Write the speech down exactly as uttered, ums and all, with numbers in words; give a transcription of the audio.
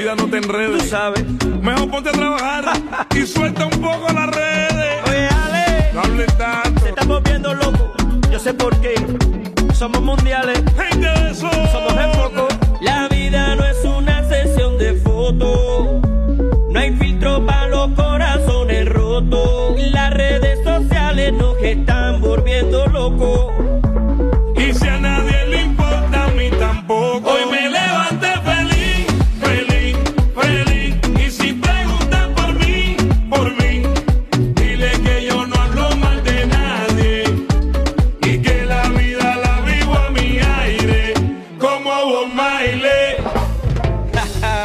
vida no te enredes. Tú sabes. Mejor ponte a trabajar y suelta un poco las redes. Oye, Ale, no hables tanto. Se está volviendo loco. Yo sé por qué. Somos mundiales. Gente de eso. Somos